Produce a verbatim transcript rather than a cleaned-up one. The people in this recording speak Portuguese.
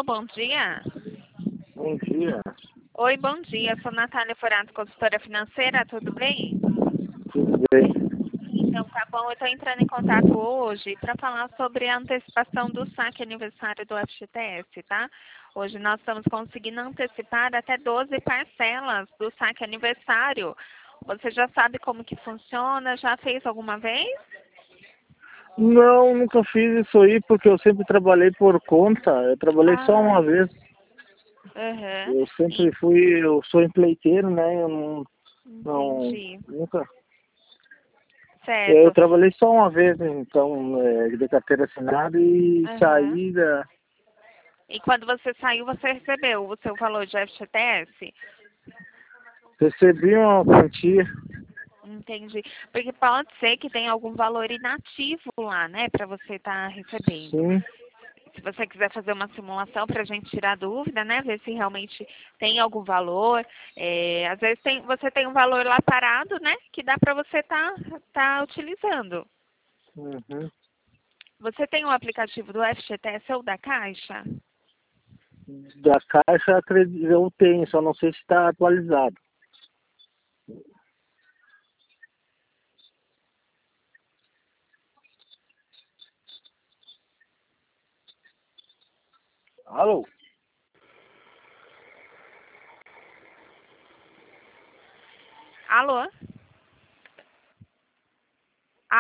Alô, bom dia. Bom dia, Oi, bom dia. Sou Natália Forato, consultora financeira, tudo bem? tudo bem? Então tá bom, eu estou entrando em contato hoje para falar sobre a antecipação do saque aniversário do F G T S, tá? Hoje nós estamos conseguindo antecipar até doze parcelas do saque aniversário. Você já sabe como que funciona? Já fez alguma vez? Não, nunca fiz isso aí porque eu sempre trabalhei por conta. Eu trabalhei só Ah, uma vez. aham. Eu E- sempre fui, eu sou empreiteiro, né? Eu não, não Entendi. nunca. Eu Certo. trabalhei só uma vez, então, é, de carteira assinada e Aham. saí da. E quando você saiu, você recebeu o seu valor de F G T S? Recebi uma quantia. Entendi. Porque pode ser que tenha algum valor inativo lá, né, para você estar recebendo. Sim, Se você quiser fazer uma simulação para a gente tirar dúvida, né, ver se realmente tem algum valor. É, às vezes tem, você tem um valor lá parado, né, que dá para você estar tá, tá utilizando. uhum. Você tem o aplicativo do F G T S ou da Caixa? Da caixa acredito, eu tenho, só não sei se está atualizado. Alô? Alô?